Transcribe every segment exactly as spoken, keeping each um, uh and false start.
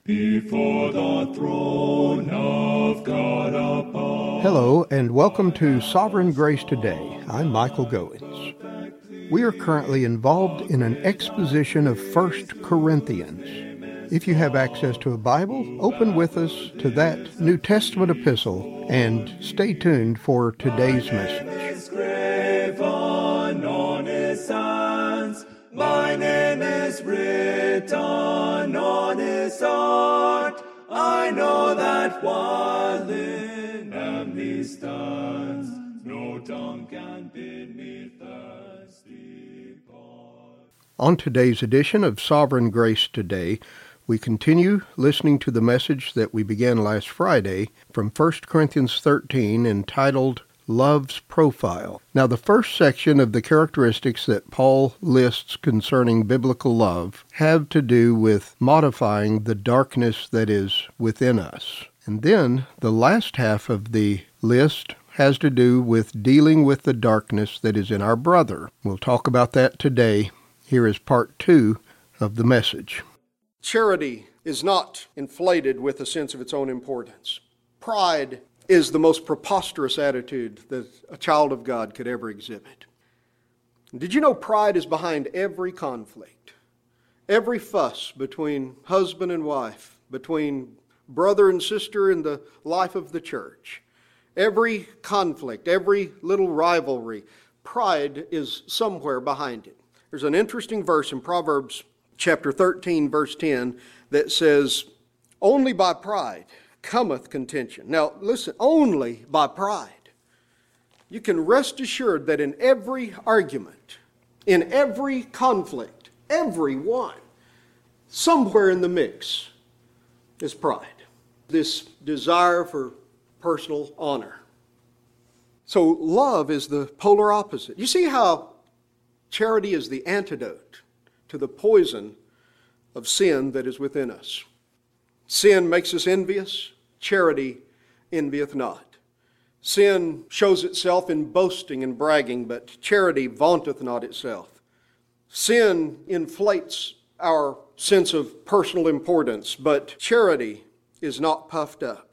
before the throne of God above. Hello, and welcome to Sovereign Grace Today. I'm Michael Goins. We are currently involved in an exposition of First Corinthians. If you have access to a Bible, open with us to that New Testament epistle and stay tuned for today's message. My name is written on his heart. I know that while in him he stands, no tongue can bid me thirsty part. On today's edition of Sovereign Grace Today, we continue listening to the message that we began last Friday from First Corinthians thirteen entitled Love's Profile. Now, the first section of the characteristics that Paul lists concerning biblical love have to do with modifying the darkness that is within us. And then the last half of the list has to do with dealing with the darkness that is in our brother. We'll talk about that today. Here is part two of the message. Charity is not inflated with a sense of its own importance. Pride is the most preposterous attitude that a child of God could ever exhibit. Did you know pride is behind every conflict, every fuss between husband and wife, between brother and sister in the life of the church? Every conflict, every little rivalry, pride is somewhere behind it. There's an interesting verse in Proverbs chapter thirteen, verse ten, that says, "Only by pride cometh contention." Now, listen, only by pride. You can rest assured that in every argument, in every conflict, every one, somewhere in the mix is pride. This desire for personal honor. So love is the polar opposite. You see how charity is the antidote to the poison of sin that is within us. Sin makes us envious. Charity envieth not. Sin shows itself in boasting and bragging, but charity vaunteth not itself. Sin inflates our sense of personal importance, but charity is not puffed up.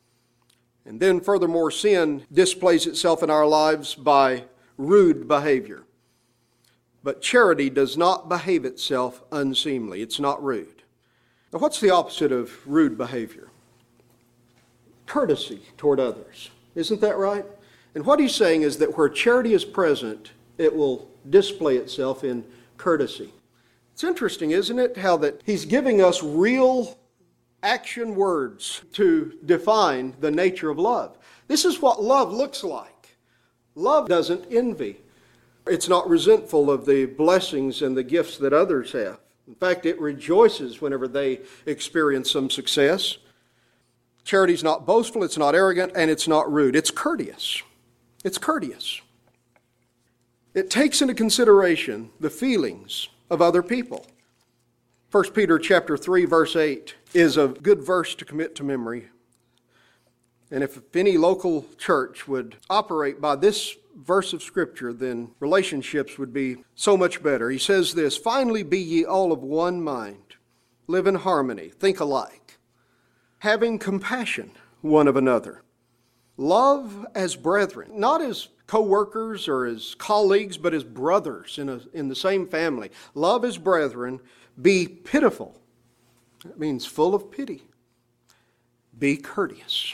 And then furthermore, sin displays itself in our lives by rude behavior. But charity does not behave itself unseemly. It's not rude. Now, what's the opposite of rude behavior? Courtesy toward others. Isn't that right? And what he's saying is that where charity is present, it will display itself in courtesy. It's interesting, isn't it, how that he's giving us real action words to define the nature of love. This is what love looks like. Love doesn't envy. It's not resentful of the blessings and the gifts that others have. In fact, it rejoices whenever they experience some success. Charity is not boastful, it's not arrogant, and it's not rude. It's courteous. It's courteous. It takes into consideration the feelings of other people. First Peter chapter three, verse eight is a good verse to commit to memory. And if any local church would operate by this verse of Scripture, then relationships would be so much better. He says this, "Finally be ye all of one mind, live in harmony, think alike, having compassion one of another. Love as brethren," not as co-workers or as colleagues, but as brothers in, a, in the same family. "Love as brethren, be pitiful." That means full of pity. "Be courteous."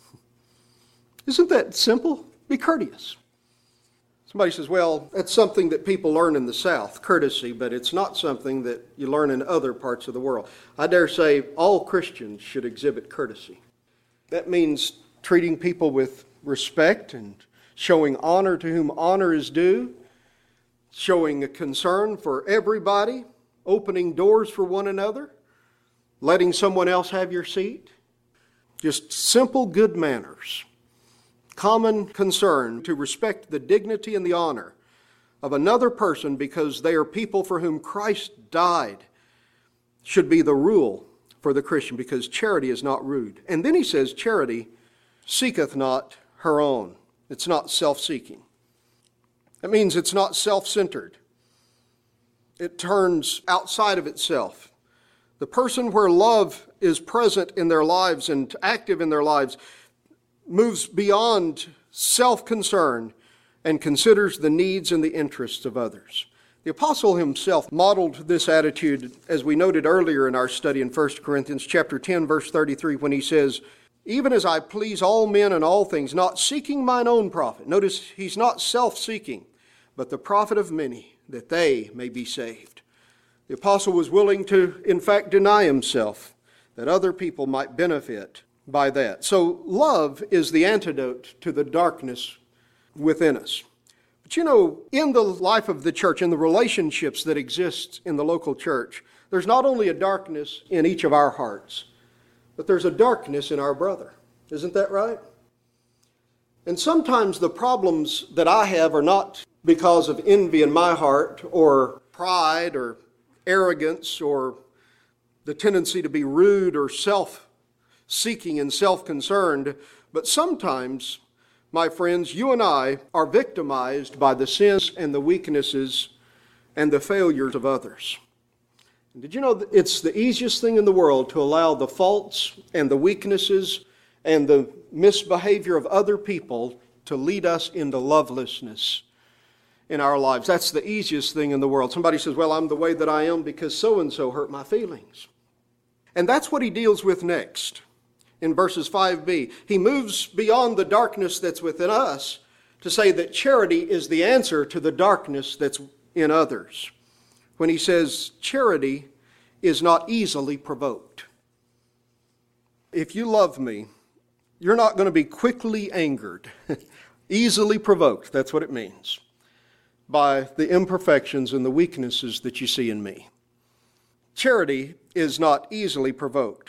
Isn't that simple? Be courteous. Somebody says, well, that's something that people learn in the South, courtesy, but it's not something that you learn in other parts of the world. I dare say all Christians should exhibit courtesy. That means treating people with respect and showing honor to whom honor is due, showing a concern for everybody, opening doors for one another, letting someone else have your seat. Just simple good manners. Common concern to respect the dignity and the honor of another person because they are people for whom Christ died should be the rule for the Christian, because charity is not rude. And then he says charity seeketh not her own. It's not self-seeking. That means it's not self-centered. It turns outside of itself. The person where love is present in their lives and active in their lives moves beyond self-concern and considers the needs and the interests of others. The apostle himself modeled this attitude, as we noted earlier in our study in First Corinthians chapter ten, verse thirty-three, when he says, "Even as I please all men in all things, not seeking mine own profit." Notice he's not self-seeking, but the profit of many, that they may be saved. The apostle was willing to, in fact, deny himself, that other people might benefit by that. So love is the antidote to the darkness within us. But you know, in the life of the church, in the relationships that exist in the local church, there's not only a darkness in each of our hearts, but there's a darkness in our brother. Isn't that right? And sometimes the problems that I have are not because of envy in my heart or pride or arrogance or the tendency to be rude or self-seeking and self-concerned, but sometimes, my friends, you and I are victimized by the sins and the weaknesses and the failures of others. And did you know that it's the easiest thing in the world to allow the faults and the weaknesses and the misbehavior of other people to lead us into lovelessness in our lives? That's the easiest thing in the world. Somebody says, well, I'm the way that I am because so-and-so hurt my feelings. And that's what he deals with next. In verses five b, he moves beyond the darkness that's within us to say that charity is the answer to the darkness that's in others. When he says charity is not easily provoked. If you love me, you're not going to be quickly angered. Easily provoked, that's what it means. By the imperfections and the weaknesses that you see in me. Charity is not easily provoked.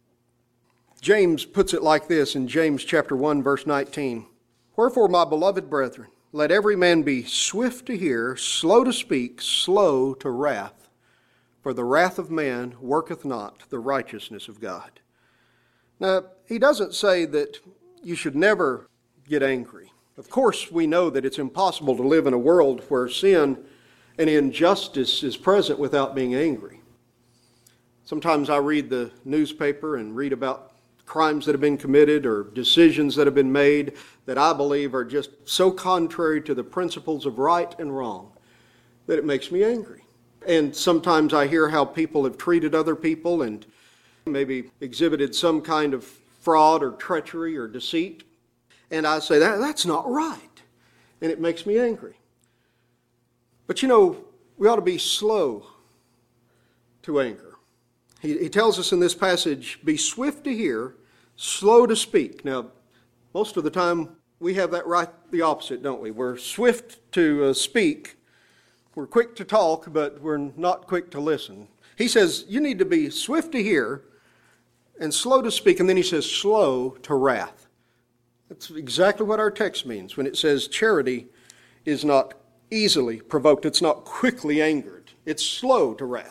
James puts it like this in James chapter one, verse nineteen. "Wherefore, my beloved brethren, let every man be swift to hear, slow to speak, slow to wrath. For the wrath of man worketh not the righteousness of God." Now, he doesn't say that you should never get angry. Of course, we know that it's impossible to live in a world where sin and injustice is present without being angry. Sometimes I read the newspaper and read about crimes that have been committed or decisions that have been made that I believe are just so contrary to the principles of right and wrong that it makes me angry. And sometimes I hear how people have treated other people and maybe exhibited some kind of fraud or treachery or deceit. And I say, that that's not right. And it makes me angry. But you know, we ought to be slow to anger. He, he tells us in this passage, be swift to hear, slow to speak. Now, most of the time we have that right the opposite, don't we? We're swift to uh, speak, we're quick to talk, but we're not quick to listen. He says you need to be swift to hear and slow to speak, and then he says slow to wrath. That's exactly what our text means when it says charity is not easily provoked. It's not quickly angered. It's slow to wrath.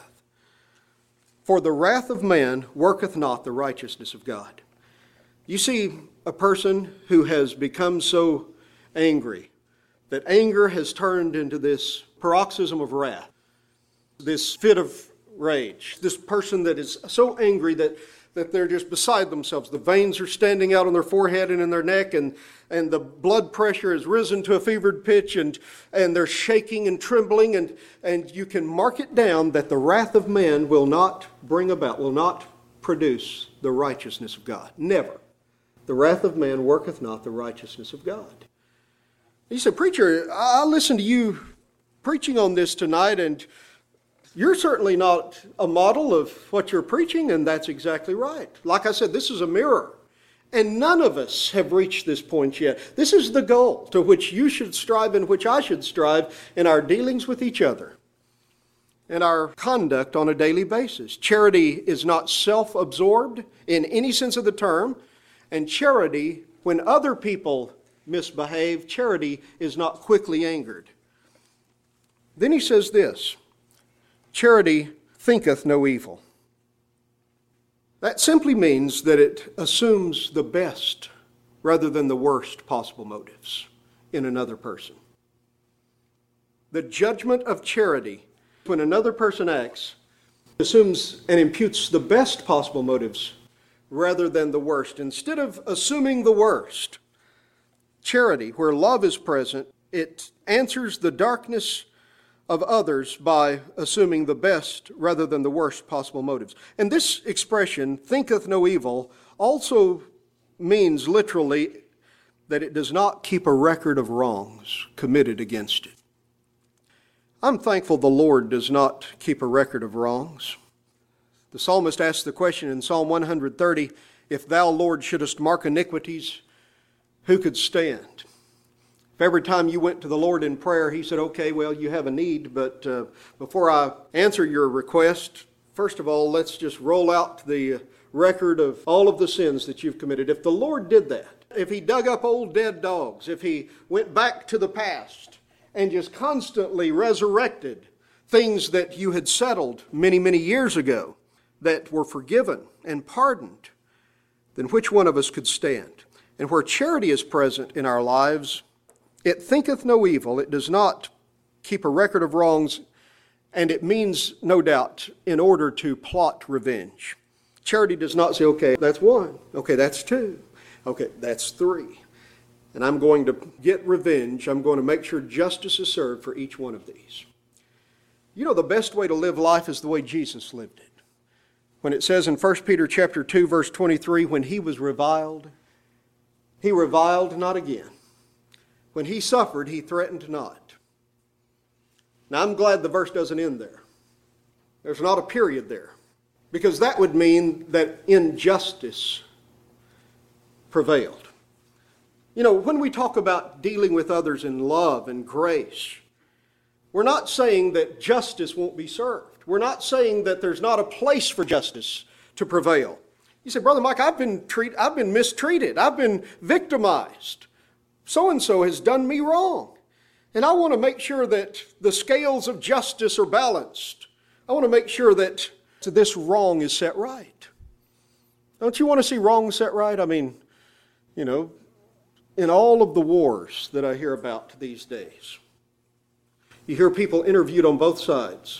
For the wrath of man worketh not the righteousness of God. You see a person who has become so angry that anger has turned into this paroxysm of wrath, this fit of rage, this person that is so angry that that they're just beside themselves. The veins are standing out on their forehead and in their neck, and, and the blood pressure has risen to a fevered pitch, and, and they're shaking and trembling, and, and you can mark it down that the wrath of man will not bring about, will not produce the righteousness of God. Never. The wrath of man worketh not the righteousness of God. You say, preacher, I listened to you preaching on this tonight, and you're certainly not a model of what you're preaching, and that's exactly right. Like I said, this is a mirror, and none of us have reached this point yet. This is the goal to which you should strive and which I should strive in our dealings with each other and our conduct on a daily basis. Charity is not self-absorbed in any sense of the term, and charity, when other people misbehave, charity is not quickly angered. Then he says this, charity thinketh no evil. That simply means that it assumes the best rather than the worst possible motives in another person. The judgment of charity, when another person acts, assumes and imputes the best possible motives rather than the worst. Instead of assuming the worst, charity, where love is present, it answers the darkness of others by assuming the best rather than the worst possible motives. And this expression, thinketh no evil, also means literally that it does not keep a record of wrongs committed against it. I'm thankful the Lord does not keep a record of wrongs. The psalmist asks the question in Psalm one hundred thirty, if thou, Lord, shouldest mark iniquities, who could stand? If every time you went to the Lord in prayer, He said, okay, well, you have a need, but uh, before I answer your request, first of all, let's just roll out the record of all of the sins that you've committed. If the Lord did that, if He dug up old dead dogs, if He went back to the past and just constantly resurrected things that you had settled many, many years ago that were forgiven and pardoned, then which one of us could stand? And where charity is present in our lives, it thinketh no evil, it does not keep a record of wrongs, and it means, no doubt, in order to plot revenge. Charity does not say, okay, that's one, okay, that's two, okay, that's three. And I'm going to get revenge, I'm going to make sure justice is served for each one of these. You know, the best way to live life is the way Jesus lived it. When it says in First Peter chapter two, verse twenty-three, when He was reviled, He reviled not again. When He suffered, He threatened not. Now, I'm glad the verse doesn't end there. There's not a period there, because that would mean that injustice prevailed. You know, when we talk about dealing with others in love and grace, we're not saying that justice won't be served. We're not saying that there's not a place for justice to prevail. You say, Brother Mike, I've been treat, I've been mistreated. I've been victimized. So-and-so has done me wrong. And I want to make sure that the scales of justice are balanced. I want to make sure that this wrong is set right. Don't you want to see wrong set right? I mean, you know, in all of the wars that I hear about these days, you hear people interviewed on both sides.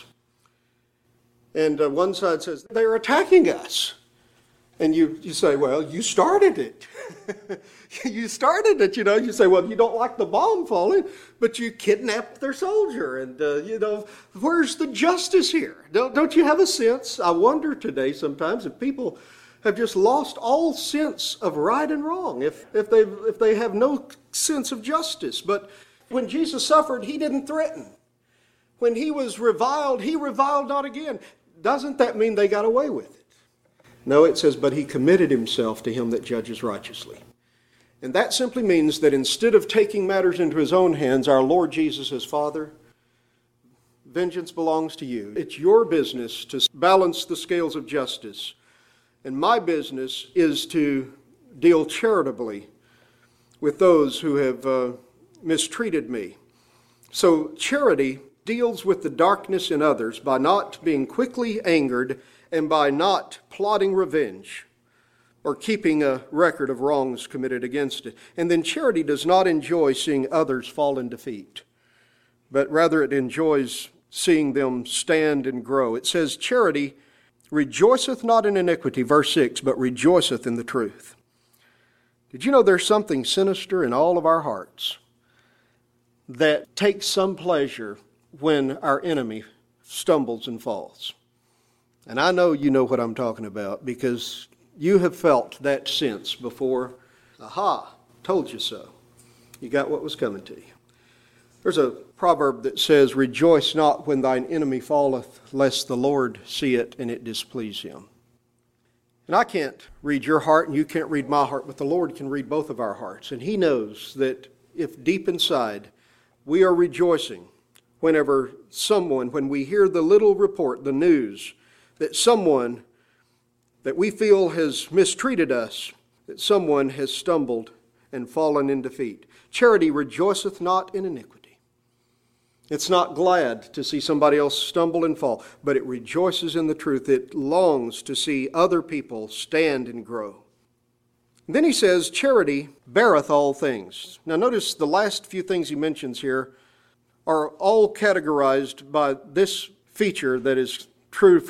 And uh, one side says, they're attacking us. And you, you say, well, you started it. you started it, you know. You say, well, you don't like the bomb falling, but you kidnapped their soldier. And, uh, you know, where's the justice here? Don't, don't you have a sense? I wonder today sometimes if people have just lost all sense of right and wrong, if, if, they if they have no sense of justice. But when Jesus suffered, He didn't threaten. When He was reviled, He reviled not again. Doesn't that mean they got away with it? No, it says, but He committed Himself to Him that judges righteously. And that simply means that instead of taking matters into His own hands, our Lord Jesus says, Father, vengeance belongs to You. It's Your business to balance the scales of justice. And my business is to deal charitably with those who have uh, mistreated me. So charity deals with the darkness in others by not being quickly angered and by not plotting revenge or keeping a record of wrongs committed against it. And then charity does not enjoy seeing others fall in defeat, but rather it enjoys seeing them stand and grow. It says, charity rejoiceth not in iniquity, verse six, but rejoiceth in the truth. Did you know there's something sinister in all of our hearts that takes some pleasure when our enemy stumbles and falls? And I know you know what I'm talking about because you have felt that sense before. Aha, told you so. You got what was coming to you. There's a proverb that says, rejoice not when thine enemy falleth, lest the Lord see it and it displease Him. And I can't read your heart and you can't read my heart, but the Lord can read both of our hearts. And He knows that if deep inside we are rejoicing whenever someone, when we hear the little report, the news, that someone that we feel has mistreated us, that someone has stumbled and fallen in defeat. Charity rejoiceth not in iniquity. It's not glad to see somebody else stumble and fall, but it rejoices in the truth. It longs to see other people stand and grow. And then he says, charity beareth all things. Now notice the last few things he mentions here are all categorized by this feature that is true for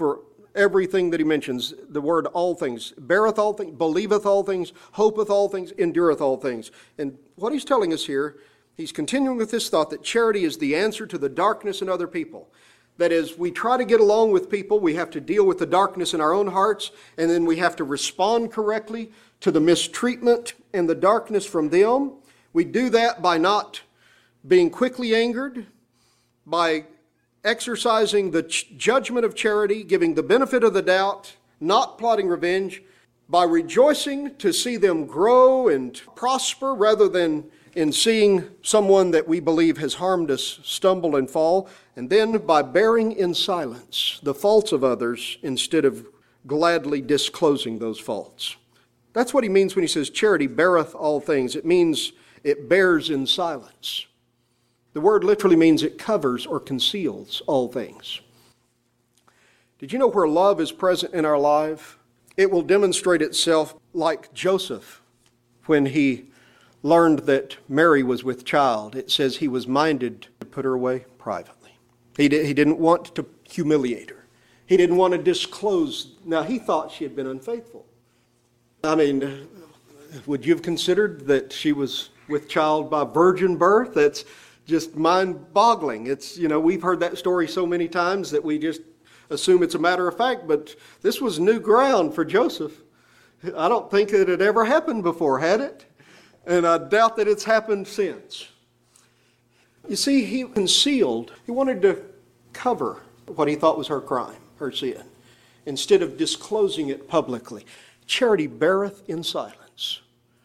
everything that he mentions, the word all things, beareth all things, believeth all things, hopeth all things, endureth all things. And what he's telling us here, he's continuing with this thought that charity is the answer to the darkness in other people. That is, we try to get along with people, we have to deal with the darkness in our own hearts, and then we have to respond correctly to the mistreatment and the darkness from them. We do that by not being quickly angered, by exercising the ch- judgment of charity, giving the benefit of the doubt, not plotting revenge, by rejoicing to see them grow and prosper rather than in seeing someone that we believe has harmed us stumble and fall, and then by bearing in silence the faults of others instead of gladly disclosing those faults. That's what he means when he says charity beareth all things. It means it bears in silence. The word literally means it covers or conceals all things. Did you know where love is present in our life? It will demonstrate itself like Joseph when he learned that Mary was with child. It says he was minded to put her away privately. He, did, he didn't want to humiliate her. He didn't want to disclose. Now, he thought she had been unfaithful. I mean, would you have considered that she was with child by virgin birth? That's just mind-boggling. It's, you know, we've heard that story so many times that we just assume it's a matter of fact, but this was new ground for Joseph. I don't think it had ever happened before, had it? And I doubt that it's happened since. You see, he concealed, he wanted to cover what he thought was her crime, her sin, instead of disclosing it publicly. Charity beareth in silence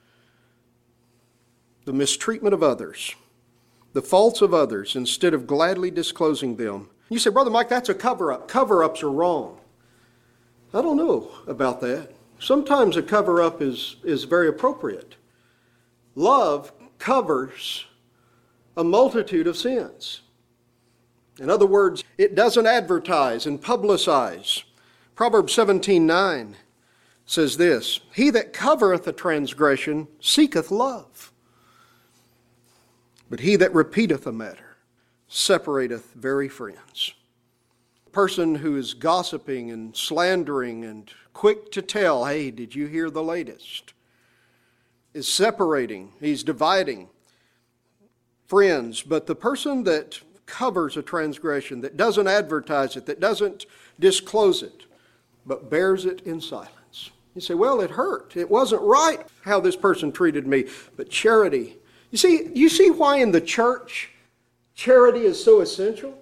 the mistreatment of others, the faults of others, instead of gladly disclosing them. You say, Brother Mike, that's a cover-up. Cover-ups are wrong. I don't know about that. Sometimes a cover-up is, is very appropriate. Love covers a multitude of sins. In other words, it doesn't advertise and publicize. Proverbs seventeen nine says this, He that covereth a transgression seeketh love, but he that repeateth a matter separateth very friends. A person who is gossiping and slandering and quick to tell, hey, did you hear the latest, is separating, he's dividing friends. But the person that covers a transgression, that doesn't advertise it, that doesn't disclose it, but bears it in silence. You say, well, it hurt. It wasn't right how this person treated me. But charity, you see, you see why in the church charity is so essential?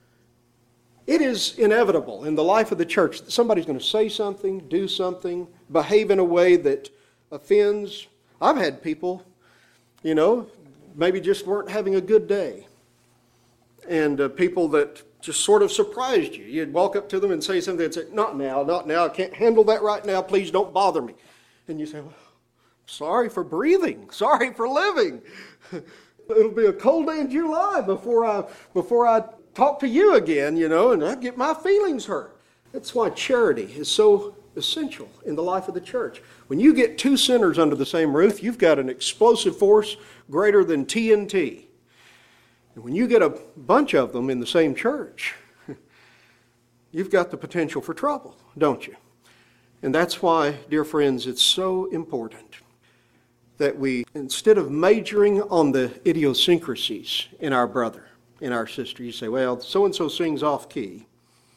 It is inevitable in the life of the church that somebody's going to say something, do something, behave in a way that offends. I've had people, you know, maybe just weren't having a good day. And uh, people that just sort of surprised you. You'd walk up to them and say something and say, not now, not now, I can't handle that right now, please don't bother me. And you say, well, sorry for breathing, sorry for living. It'll be a cold day in July before I before I talk to you again, you know, and I get my feelings hurt. That's why charity is so essential in the life of the church. When you get two sinners under the same roof, you've got an explosive force greater than T N T. And when you get a bunch of them in the same church, you've got the potential for trouble, don't you? And that's why, dear friends, it's so important that we, instead of majoring on the idiosyncrasies in our brother, in our sister, you say, well, so-and-so sings off-key.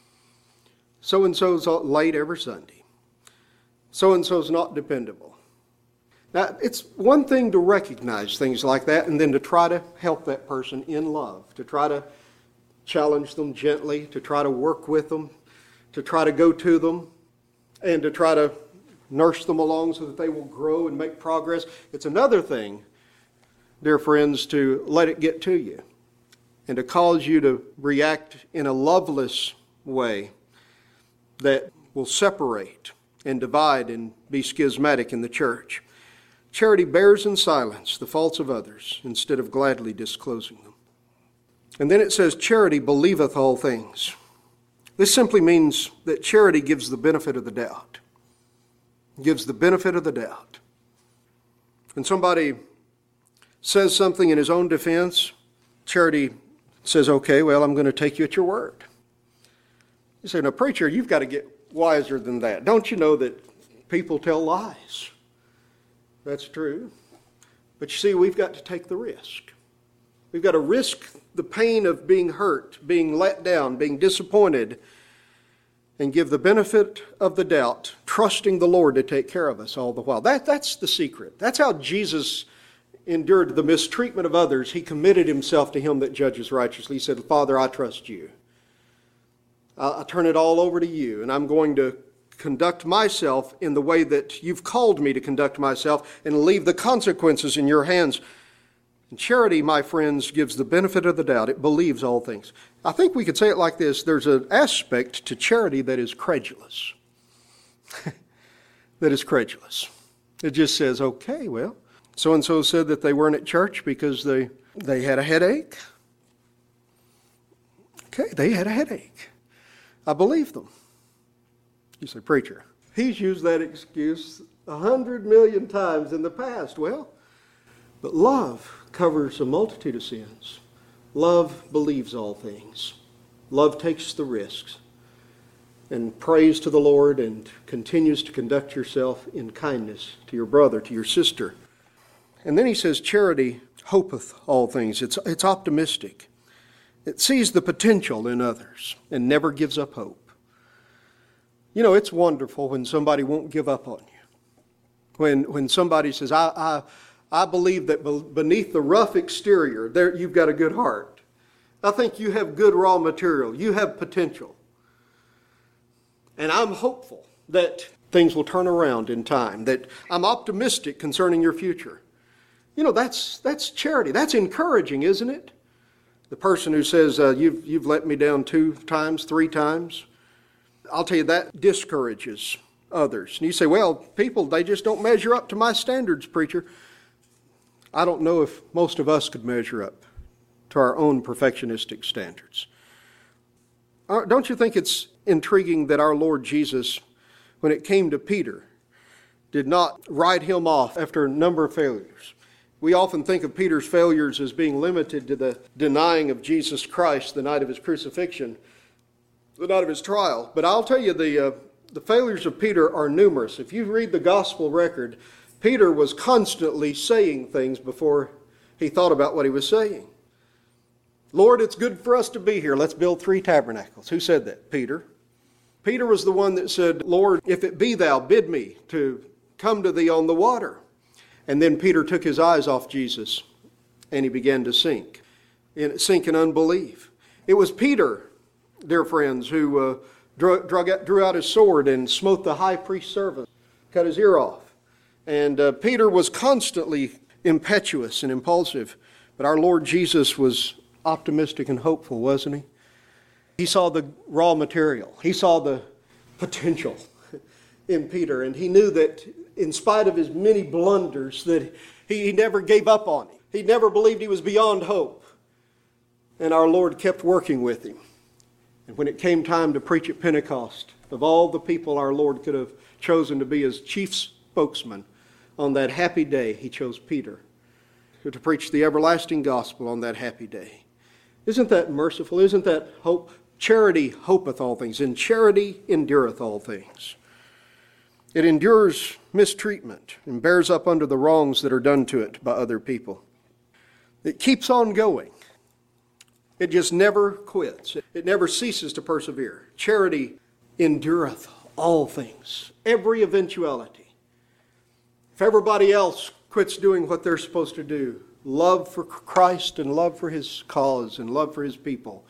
So-and-so's late every Sunday. So-and-so's not dependable. Now, it's one thing to recognize things like that and then to try to help that person in love, to try to challenge them gently, to try to work with them, to try to go to them, and to try to nurse them along so that they will grow and make progress. It's another thing, dear friends, to let it get to you and to cause you to react in a loveless way that will separate and divide and be schismatic in the church. Charity bears in silence the faults of others instead of gladly disclosing them. And then it says, charity believeth all things. This simply means that charity gives the benefit of the doubt. Gives the benefit of the doubt. When somebody says something in his own defense, charity says, okay, well, I'm going to take you at your word. You say, no, preacher, you've got to get wiser than that. Don't you know that people tell lies? That's true. But you see, we've got to take the risk. We've got to risk the pain of being hurt, being let down, being disappointed, and give the benefit of the doubt, trusting the Lord to take care of us all the while. That, that's the secret. That's how Jesus endured the mistreatment of others. He committed himself to him that judges righteously. He said, Father, I trust you. I, I turn it all over to you, and I'm going to conduct myself in the way that you've called me to conduct myself and leave the consequences in your hands. And charity, my friends, gives the benefit of the doubt. It believes all things. I think we could say it like this. There's an aspect to charity that is credulous. that is credulous. It just says, okay, well, so-and-so said that they weren't at church because they, they had a headache. Okay, they had a headache. I believe them. You say, preacher, he's used that excuse a hundred million times in the past. Well, but love covers a multitude of sins. Love believes all things. Love takes the risks and prays to the Lord and continues to conduct yourself in kindness to your brother, to your sister. And then he says, charity hopeth all things. It's, it's optimistic. It sees the potential in others and never gives up hope. You know, it's wonderful when somebody won't give up on you. When when somebody says, I I, I believe that beneath the rough exterior, there you've got a good heart. I think you have good raw material. You have potential. And I'm hopeful that things will turn around in time, that I'm optimistic concerning your future. You know, that's that's charity. That's encouraging, isn't it? The person who says, uh, you've, you've let me down two times, three times, I'll tell you, that discourages others. And you say, well, people, they just don't measure up to my standards, preacher. I don't know if most of us could measure up to our own perfectionistic standards. Don't you think it's intriguing that our Lord Jesus, when it came to Peter, did not write him off after a number of failures? We often think of Peter's failures as being limited to the denying of Jesus Christ the night of his crucifixion, the night of his trial. But I'll tell you, the uh, the failures of Peter are numerous. If you read the gospel record, Peter was constantly saying things before he thought about what he was saying. Lord, it's good for us to be here. Let's build three tabernacles. Who said that? Peter. Peter was the one that said, Lord, if it be thou, bid me to come to thee on the water. And then Peter took his eyes off Jesus and he began to sink, in, sink in unbelief. It was Peter, dear friends, who uh, drew, drew out his sword and smote the high priest's servant, cut his ear off. And uh, Peter was constantly impetuous and impulsive, but our Lord Jesus was optimistic and hopeful, wasn't he? He saw the raw material. He saw the potential in Peter, and he knew that in spite of his many blunders, that he, he never gave up on him. He never believed he was beyond hope. And our Lord kept working with him. And when it came time to preach at Pentecost, of all the people our Lord could have chosen to be his chief spokesman, on that happy day, he chose Peter to preach the everlasting gospel on that happy day. Isn't that merciful? Isn't that hope? Charity hopeth all things, and charity endureth all things. It endures mistreatment and bears up under the wrongs that are done to it by other people. It keeps on going. It just never quits. It never ceases to persevere. Charity endureth all things, every eventuality. If everybody else quits doing what they're supposed to do, love for Christ and love for his cause and love for his people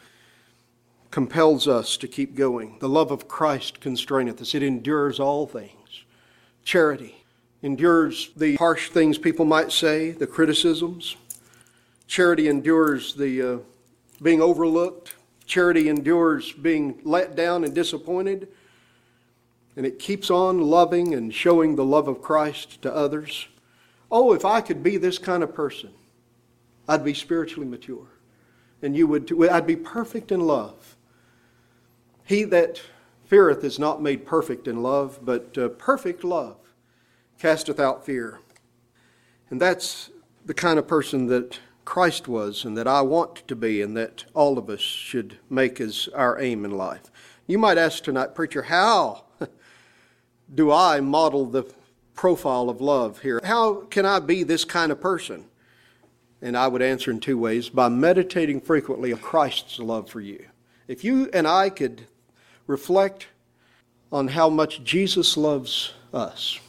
compels us to keep going. The love of Christ constraineth us. It endures all things. Charity endures the harsh things people might say, the criticisms. Charity endures the uh, being overlooked. Charity endures being let down and disappointed. And it keeps on loving and showing the love of Christ to others. Oh, if I could be this kind of person, I'd be spiritually mature. And you would too. I'd be perfect in love. He that feareth is not made perfect in love, but uh, perfect love casteth out fear. And that's the kind of person that Christ was and that I want to be and that all of us should make as our aim in life. You might ask tonight, preacher, how do I model the profile of love here? How can I be this kind of person? And I would answer in two ways: by meditating frequently on Christ's love for you. If you and I could reflect on how much Jesus loves us,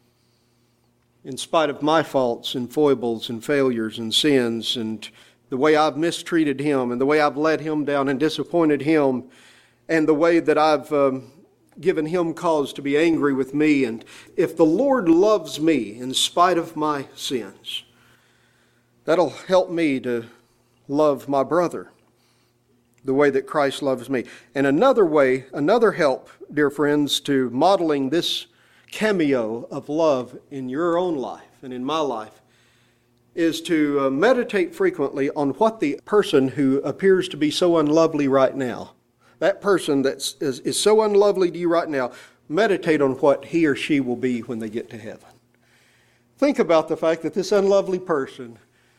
in spite of my faults and foibles and failures and sins and the way I've mistreated Him and the way I've let Him down and disappointed Him and the way that I've um, given Him cause to be angry with me. And if the Lord loves me in spite of my sins, that'll help me to love my brother the way that Christ loves me. And another way, another help, dear friends, to modeling this cameo of love in your own life and in my life is to uh, meditate frequently on what the person who appears to be so unlovely right now, that person that is, is so unlovely to you right now, meditate on what he or she will be when they get to heaven. Think about the fact that this unlovely person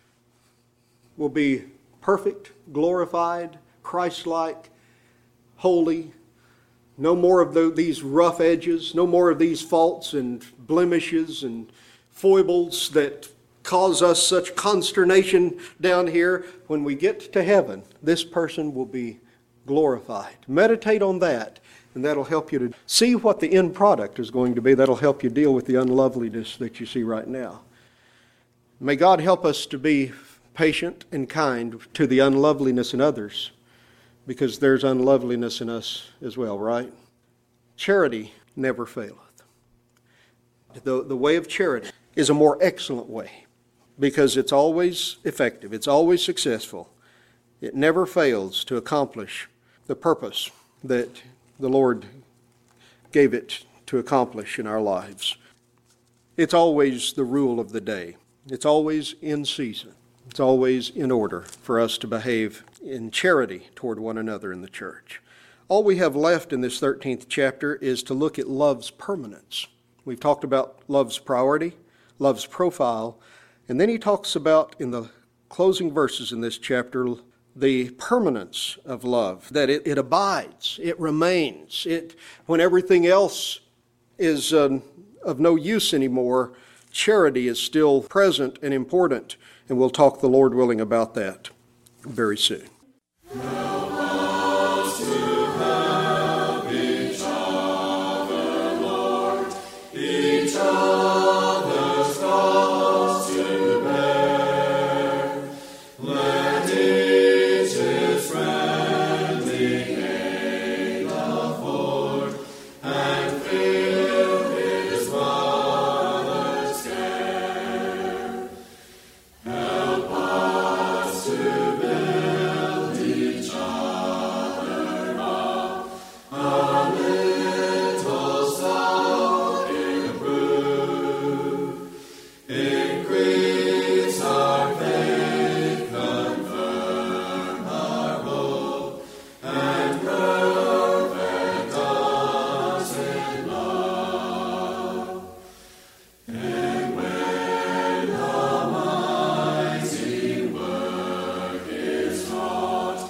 will be perfect, glorified, Christ-like, holy. No more of the, these rough edges, no more of these faults and blemishes and foibles that cause us such consternation down here. When we get to heaven, this person will be glorified. Meditate on that, and that'll help you to see what the end product is going to be. That'll help you deal with the unloveliness that you see right now. May God help us to be patient and kind to the unloveliness in others, because there's unloveliness in us as well, right? Charity never faileth. The, the way of charity is a more excellent way, because it's always effective, it's always successful. It never fails to accomplish the purpose that the Lord gave it to accomplish in our lives. It's always the rule of the day. It's always in season. It's always in order for us to behave in charity toward one another in the church. All we have left in this thirteenth chapter is to look at love's permanence. We've talked about love's priority, love's profile, and then he talks about, in the closing verses in this chapter, the permanence of love, that it, it abides, it remains. It, when everything else is um, of no use anymore, charity is still present and important. And we'll talk, the Lord willing, about that very soon. Help us to help each other, Lord, each other's cause to bear. Let each his friendly aid afford, and feel his mother's care. Help us to build each other up, a little self improve. Increase our faith, confirm our hope, and perfect us in love. And when the mighty work is wrought,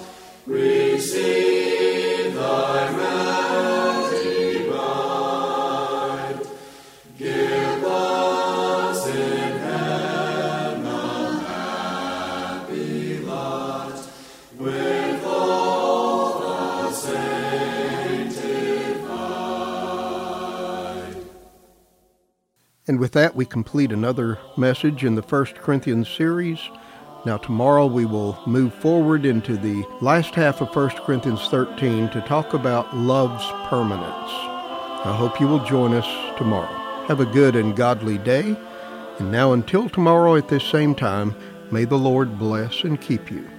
receive thy melody bride. Give us in heaven a happy lot, with all the sanctified. And with that, we complete another message in the First Corinthians series. Now tomorrow we will move forward into the last half of First Corinthians thirteen to talk about love's permanence. I hope you will join us tomorrow. Have a good and godly day. And now until tomorrow at this same time, may the Lord bless and keep you.